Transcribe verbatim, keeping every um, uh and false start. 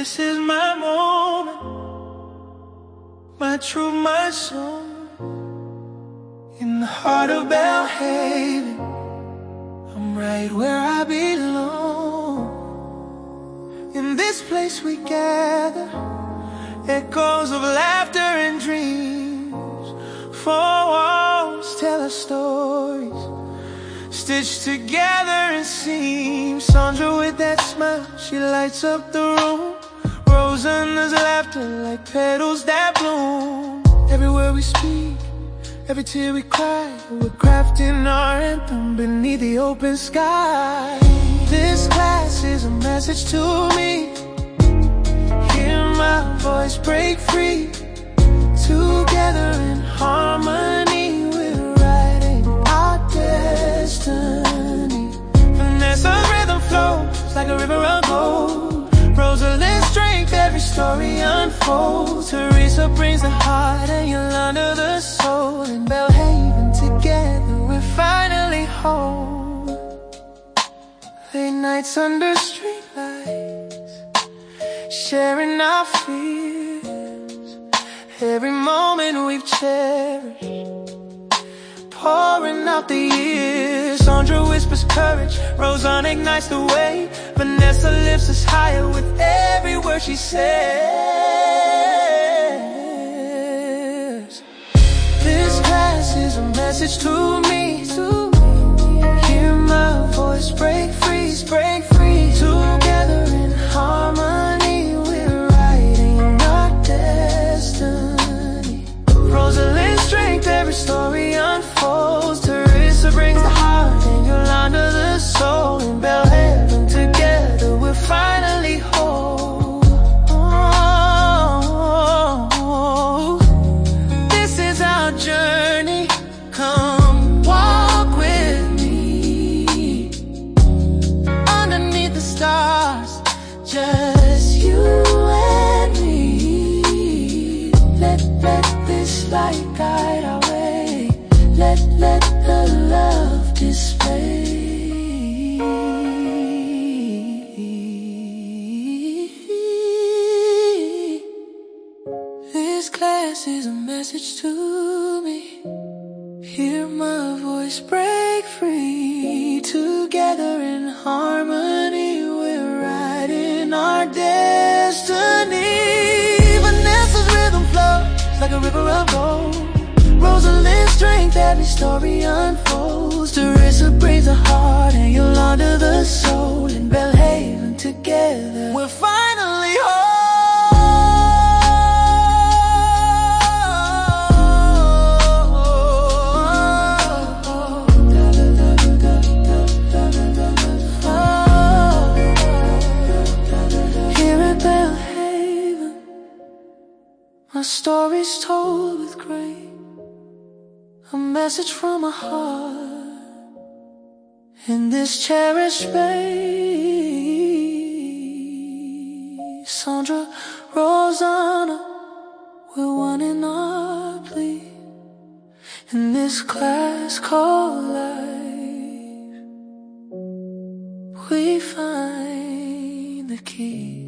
This is my moment, my truth, my song. In the heart of Belhaven, I'm right where I belong. In this place we gather, echoes of laughter and dreams. Four walls tell our stories, stitched together in seams. Sandra with that smile, she lights up the room. Rosanna's laughter like petals that bloom. Everywhere we speak, every tear we cry, we're crafting our anthem beneath the open sky. This class is a message to me. Hear my voice break free. Together in harmony, we're writing our destiny. Vanessa's rhythm flows like a river of gold. Rosalind's strength, every story unfolds. Teresa brings the heart and Yolanda the soul. In Belhaven, together we're finally home. Late nights under streetlights, sharing our fears. Every moment we've cherished, pouring out the years. Sandra whispers courage, Rosanna ignites the way. Vanessa lifts us higher with every word she says. This class is a message to me. Hear my voice break free, break free. Together in harmony, we're writing our destiny. Rosalind's strength, every story unfolds. Teresa brings the heart and Yolanda the soul. In Belhaven, together we're finally whole. Oh, this is our journey. Come walk with me underneath the stars, just you and me. Let, let this light guide our way. Let, let the love display. This class is a message to me. Hear my voice break free. Together in harmony, we're writing our destiny. Vanessa's rhythm flows like a river of gold. Rosalind's strength, every story unfolds. Teresa brings the heart and Yolanda the soul. In Belhaven, together we're finally home. Here in Belhaven, my story's told with grace. A message from my heart in this cherished space. Sandra, Rosanna, we're one in our plea. In this class called life, we find the key.